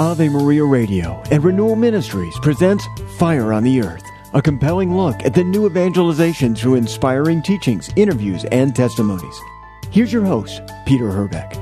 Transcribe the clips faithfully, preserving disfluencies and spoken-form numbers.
Ave Maria Radio and Renewal Ministries presents Fire on the Earth, a compelling look at the new evangelization through inspiring teachings, interviews, and testimonies. Here's your host, Peter Herbeck.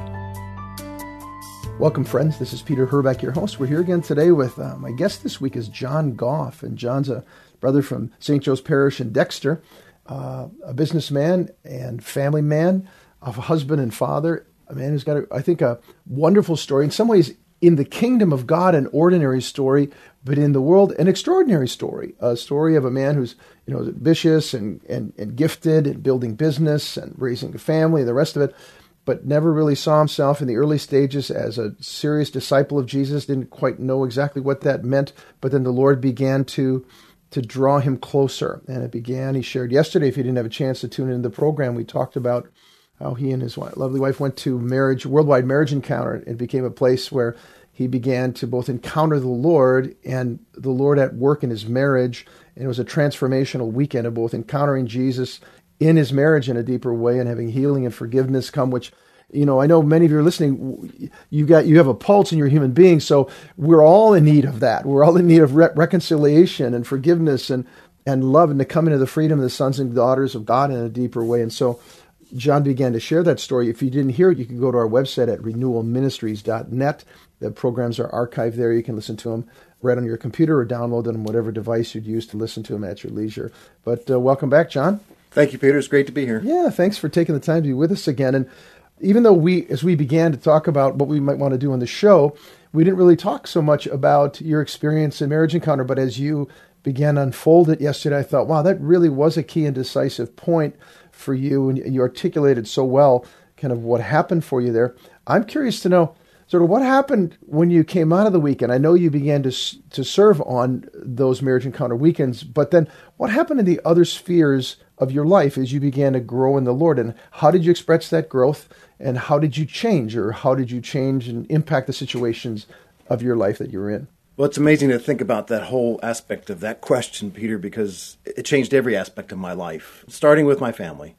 Welcome, friends. This is Peter Herbeck, your host. We're here again today with uh, my guest this week is John Goff, and John's a brother from Saint Joe's Parish in Dexter, uh, a businessman and family man, a husband and father, a man who's got, a, I think, a wonderful story. In some ways, in the kingdom of God, an ordinary story, but in the world, an extraordinary story. A story of a man who's, you know, ambitious and, and, and gifted and building business and raising a family and the rest of it, but never really saw himself in the early stages as a serious disciple of Jesus, didn't quite know exactly what that meant, but then the Lord began to to draw him closer. And it began, he shared yesterday, if you didn't have a chance to tune into the program, we talked about how he and his lovely wife went to marriage, worldwide marriage encounter. It became a place where he began to both encounter the Lord and the Lord at work in his marriage. And it was a transformational weekend of both encountering Jesus in his marriage in a deeper way and having healing and forgiveness come, which, you know, I know many of you are listening, you got, you have a pulse and you're a human being. So we're all in need of that. We're all in need of re- reconciliation and forgiveness and, and love, and to come into the freedom of the sons and daughters of God in a deeper way. And so John began to share that story. If you didn't hear it, you can go to our website at renewal ministries dot net. The programs are archived there. You can listen to them right on your computer or download them on whatever device you'd use to listen to them at your leisure. But uh, welcome back, John. Thank you, Peter. It's great to be here. Yeah, thanks for taking the time to be with us again. And even though we, as we began to talk about what we might want to do on the show, we didn't really talk so much about your experience in Marriage Encounter. But as you began to unfold it yesterday, I thought, wow, that really was a key and decisive point for you, and you articulated so well kind of what happened for you there. I'm curious to know sort of what happened when you came out of the weekend. I know you began to to serve on those Marriage Encounter weekends, but then what happened in the other spheres of your life as you began to grow in the Lord, and how did you express that growth, and how did you change, or how did you change and impact the situations of your life that you were in? Well, it's amazing to think about that whole aspect of that question, Peter, because it changed every aspect of my life, starting with my family.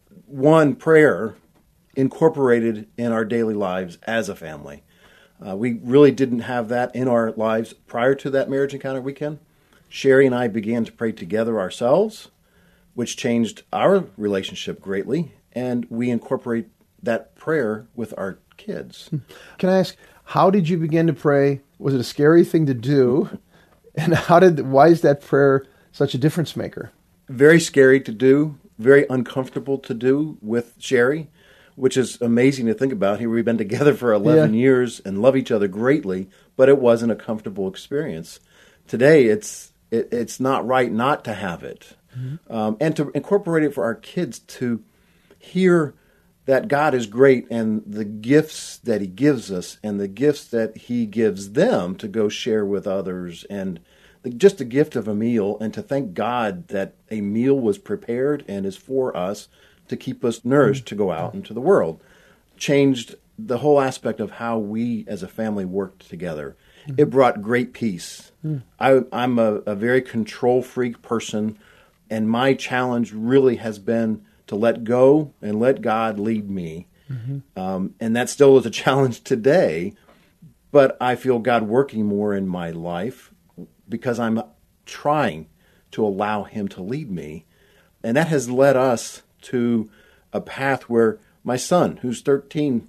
One, prayer incorporated in our daily lives as a family. Uh, we really didn't have that in our lives prior to that Marriage Encounter weekend. Sherry and I began to pray together ourselves, which changed our relationship greatly, and we incorporate that prayer with our kids. Can I ask, how did you begin to pray? Was it a scary thing to do? And how did why is that prayer such a difference maker? Very scary to do, very uncomfortable to do with Sherry, which is amazing to think about. Here we've been together for eleven yeah. years and love each other greatly, but it wasn't a comfortable experience. Today, it's it, it's not right not to have it. Mm-hmm. Um, and to incorporate it for our kids to hear that God is great and the gifts that he gives us and the gifts that he gives them to go share with others, and the, just the gift of a meal, and to thank God that a meal was prepared and is for us to keep us nourished to go out into the world, changed the whole aspect of how we as a family worked together. Mm-hmm. It brought great peace. Mm. I, I'm a, a very control freak person, and my challenge really has been to let go and let God lead me. Mm-hmm. Um, and that still is a challenge today, but I feel God working more in my life because I'm trying to allow him to lead me. And that has led us to a path where my son, who's thirteen,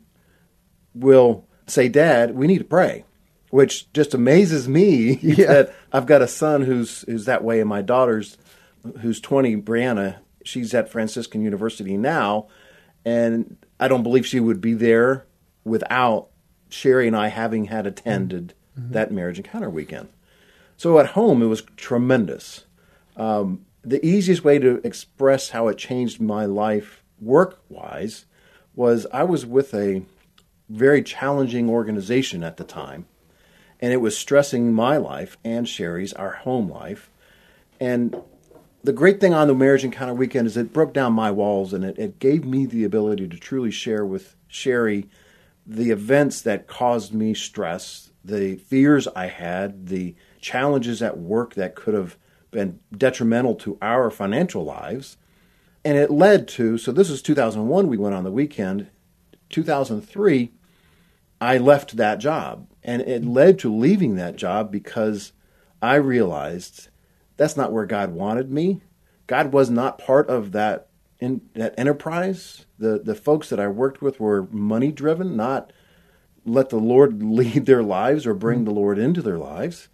will say, Dad, we need to pray, which just amazes me yeah. that I've got a son who's who's that way, and my daughter's, who's twenty, Brianna, she's at Franciscan University now, and I don't believe she would be there without Sherry and I having had attended mm-hmm. that Marriage Encounter weekend. So at home, it was tremendous. Um, the easiest way to express how it changed my life work-wise was I was with a very challenging organization at the time, and it was stressing my life and Sherry's, our home life. And the great thing on the Marriage Encounter weekend is it broke down my walls, and it, it gave me the ability to truly share with Sherry the events that caused me stress, the fears I had, the challenges at work that could have been detrimental to our financial lives. And it led to, so this is two thousand one, we went on the weekend. two thousand three, I left that job. And it led to leaving that job because I realized that's not where God wanted me. God was not part of that in that enterprise. The the folks that I worked with were money driven, not let the Lord lead their lives or bring the Lord into their lives.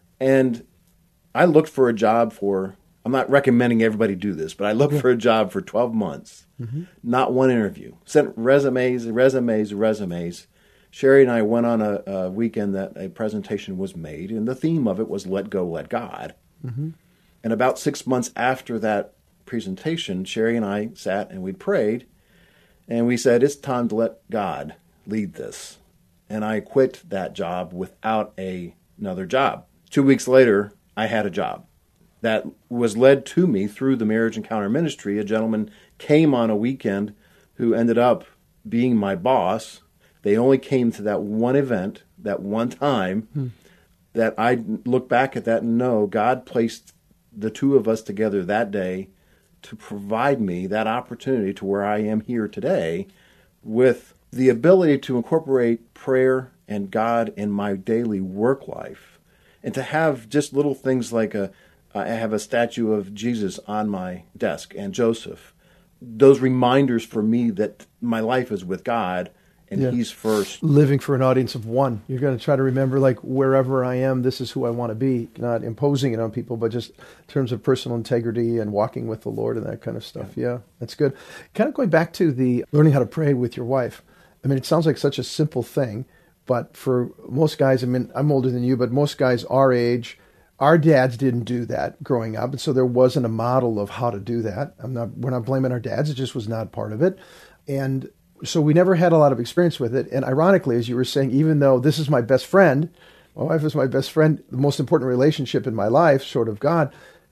And I looked for a job for, I'm not recommending everybody do this, but I looked for a job for twelve months, mm-hmm. not one interview. Sent resumes, resumes, resumes. Sherry and I went on a, a weekend that a presentation was made, and the theme of it was Let Go, Let God. Mm-hmm. And about six months after that presentation, Sherry and I sat and we prayed, and we said, it's time to let God lead this. And I quit that job without a, another job. Two weeks later, I had a job that was led to me through the Marriage Encounter Ministry. A gentleman came on a weekend who ended up being my boss. They only came to that one event, that one time, hmm. that I look back at that and know God placed the two of us together that day to provide me that opportunity to where I am here today with the ability to incorporate prayer and God in my daily work life, and to have just little things like a, I have a statue of Jesus on my desk and Joseph. Those reminders for me that my life is with God. And yeah. He's first. Living for an audience of one. You're going to try to remember, like, wherever I am, this is who I want to be. Not imposing it on people, but just in terms of personal integrity and walking with the Lord and that kind of stuff. Yeah, yeah, that's good. Kind of going back to the learning how to pray with your wife. I mean, it sounds like such a simple thing, but for most guys, I mean, I'm older than you, but most guys our age, our dads didn't do that growing up. And so there wasn't a model of how to do that. I'm not, we're not blaming our dads. It just was not part of it. And so we never had a lot of experience with it. And ironically, as you were saying, even though this is my best friend, my wife is my best friend, the most important relationship in my life, short of God,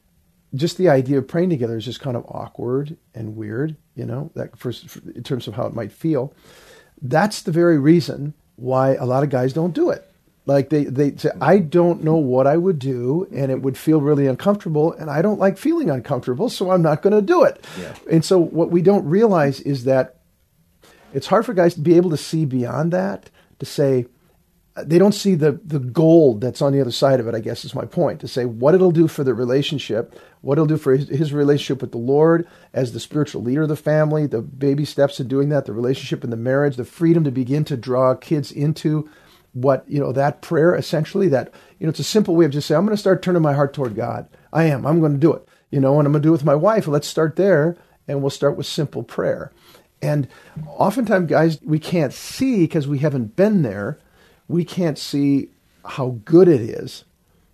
just the idea of praying together is just kind of awkward and weird, you know, that first, in terms of how it might feel. That's the very reason why a lot of guys don't do it. Like they, they say, I don't know what I would do, and it would feel really uncomfortable, and I don't like feeling uncomfortable, so I'm not going to do it. Yeah. And so what we don't realize is that it's hard for guys to be able to see beyond that, to say, they don't see the, the gold that's on the other side of it, I guess is my point, to say what it'll do for the relationship, what it'll do for his, his relationship with the Lord as the spiritual leader of the family, the baby steps in doing that, the relationship in the marriage, the freedom to begin to draw kids into what, you know, that prayer essentially, that, you know, it's a simple way of just saying, I'm going to start turning my heart toward God. I am, I'm going to do it, you know, and I'm going to do it with my wife. Let's start there, and we'll start with simple prayer. And oftentimes, guys, we can't see because we haven't been there. We can't see how good it is,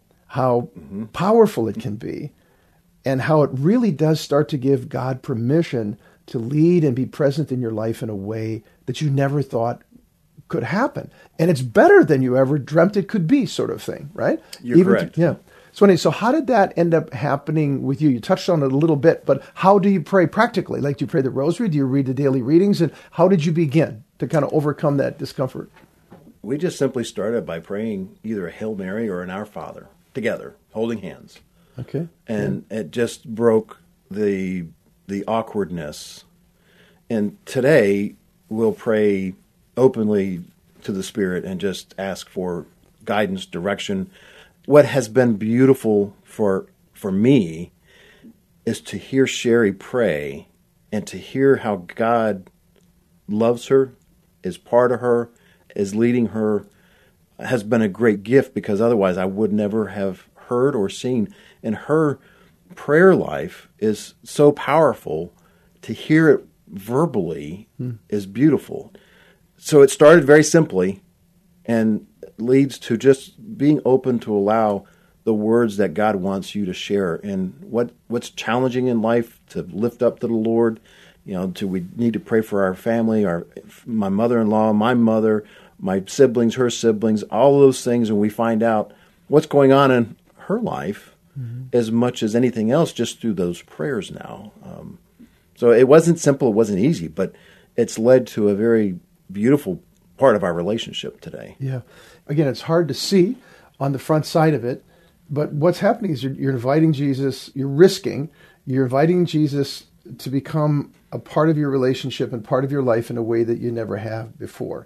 how mm-hmm. powerful it can be, and how it really does start to give God permission to lead and be present in your life in a way that you never thought could happen. And it's better than you ever dreamt it could be, sort of thing, right? You're Even correct. To, yeah. So anyway, so how did that end up happening with you? You touched on it a little bit, but how do you pray practically? Like, do you pray the rosary? Do you read the daily readings? And how did you begin to kind of overcome that discomfort? We just simply started by praying either a Hail Mary or an Our Father together, holding hands. Okay. And yeah. it just broke the the awkwardness. And today we'll pray openly to the Spirit and just ask for guidance, direction. What has been beautiful for for me is to hear Sherry pray and to hear how God loves her, is part of her, is leading her, has been a great gift, because otherwise I would never have heard or seen. And her prayer life is so powerful. To hear it verbally hmm. is beautiful. So it started very simply and leads to just being open to allow the words that God wants you to share, and what, what's challenging in life to lift up to the Lord. You know, do we need to pray for our family, our my mother-in-law, my mother, my siblings, her siblings, all those things, and we find out what's going on in her life mm-hmm. as much as anything else just through those prayers now. Um, so it wasn't simple, it wasn't easy, but it's led to a very beautiful part of our relationship today. Yeah. Again, it's hard to see on the front side of it, but what's happening is you're, you're inviting Jesus, you're risking, you're inviting Jesus to become a part of your relationship and part of your life in a way that you never have before.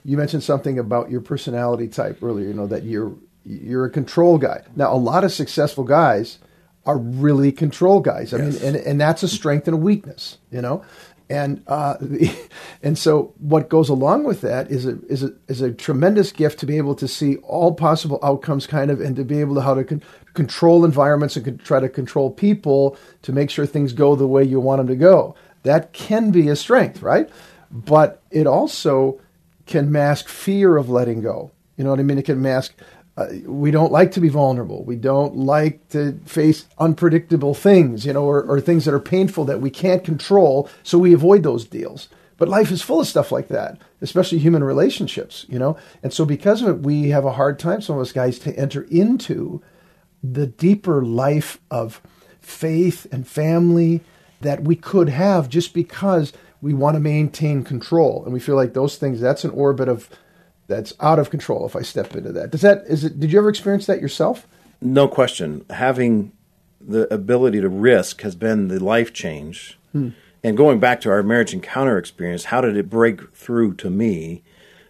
You mentioned something about your personality type earlier, you know, that you're you're a control guy. Now, a lot of successful guys are really control guys. I Yes. mean, and, and that's a strength and a weakness, you know? And uh, and so what goes along with that is a is a is a tremendous gift to be able to see all possible outcomes, kind of, and to be able to how to con- control environments and con- try to control people to make sure things go the way you want them to go. That can be a strength, right? But it also can mask fear of letting go. You know what I mean? It can mask. Uh, we don't like to be vulnerable. We don't like to face unpredictable things, you know, or, or things that are painful that we can't control. So we avoid those deals. But life is full of stuff like that, especially human relationships, you know. And so because of it, we have a hard time, some of us guys, to enter into the deeper life of faith and family that we could have just because we want to maintain control. And we feel like those things, that's an orbit of that's out of control if I step into that. Does that is it did you ever experience that yourself? No question. Having the ability to risk has been the life change. Hmm. And going back to our marriage encounter experience, how did it break through to me?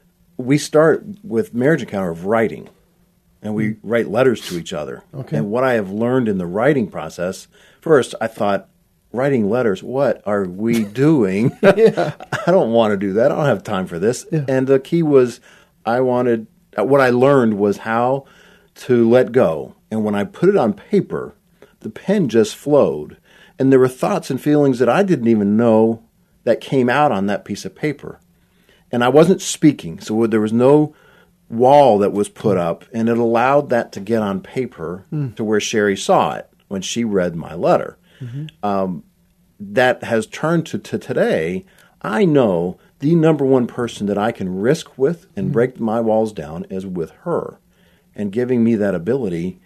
We start with marriage encounter of writing, and we hmm. write letters to each other. Okay. And what I have learned in the writing process, first I thought, writing letters, what are we doing? Yeah. I don't want to do that. I don't have time for this. Yeah. And the key was I wanted, what I learned was how to let go. And when I put it on paper, the pen just flowed. And there were thoughts and feelings that I didn't even know that came out on that piece of paper. And I wasn't speaking, so there was no wall that was put up, and it allowed that to get on paper mm. to where Sherry saw it when she read my letter. Mm-hmm. Um, that has turned to, to today, I know the number one person that I can risk with and mm-hmm. break my walls down is with her. And giving me that ability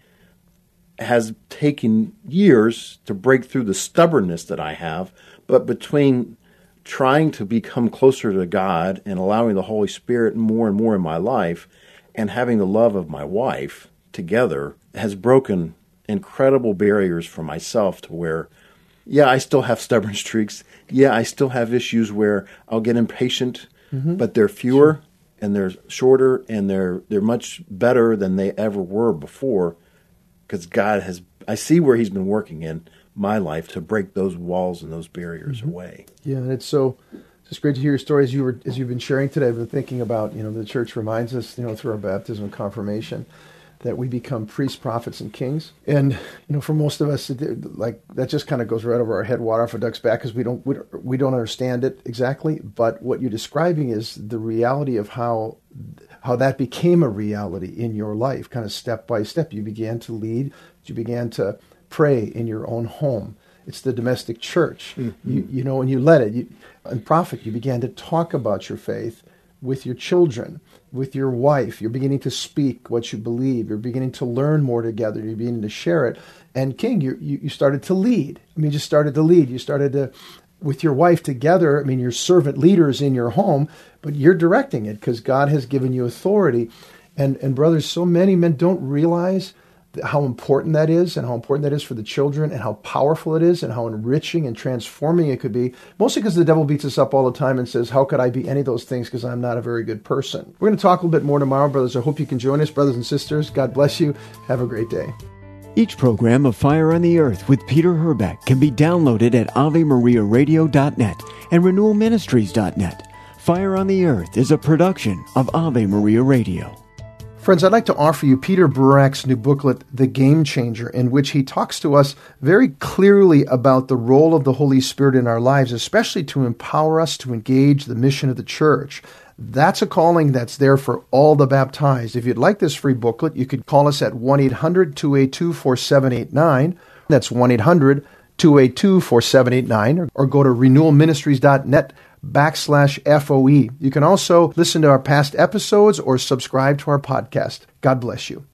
has taken years to break through the stubbornness that I have. But between trying to become closer to God and allowing the Holy Spirit more and more in my life and having the love of my wife together has broken incredible barriers for myself to where, yeah, I still have stubborn streaks. Yeah, I still have issues where I'll get impatient, mm-hmm. but they're fewer sure. and they're shorter and they're they're much better than they ever were before because God has, I see where He's been working in my life to break those walls and those barriers mm-hmm. away. Yeah, and it's so it's just great to hear your story as you were as you've been sharing today. I've been thinking about, you know, the church reminds us, you know, through our baptism and confirmation, that we become priests, prophets, and kings. And, you know, for most of us, it, like, that just kind of goes right over our head, water off a duck's back, because we don't, we don't we don't understand it exactly. But what you're describing is the reality of how how that became a reality in your life, kind of step by step. You began to lead, you began to pray in your own home. It's the domestic church. Mm-hmm. You, you know, and you led it. You, and prophet, you began to talk about your faith with your children, with your wife. You're beginning to speak what you believe. You're beginning to learn more together. You're beginning to share it. And King, you you, you started to lead. I mean, you just started to lead. You started to, with your wife together, I mean, you're servant leaders in your home, but you're directing it because God has given you authority. And, and brothers, so many men don't realize how important that is and how important that is for the children and how powerful it is and how enriching and transforming it could be, mostly because the devil beats us up all the time and says, how could I be any of those things because I'm not a very good person? We're going to talk a little bit more tomorrow, brothers. I hope you can join us, brothers and sisters. God bless you. Have a great day. Each program of Fire on the Earth with Peter Herbeck can be downloaded at ave maria radio dot net and renewal ministries dot net. Fire on the Earth is a production of Ave Maria Radio. Friends, I'd like to offer you Peter Burak's new booklet, The Game Changer, in which he talks to us very clearly about the role of the Holy Spirit in our lives, especially to empower us to engage the mission of the church. That's a calling that's there for all the baptized. If you'd like this free booklet, you could call us at one eight hundred two eight two four seven eight nine. That's one eight hundred two eight two four seven eight nine, or, or go to renewal ministries dot net backslash F O E. You can also listen to our past episodes or subscribe to our podcast. God bless you.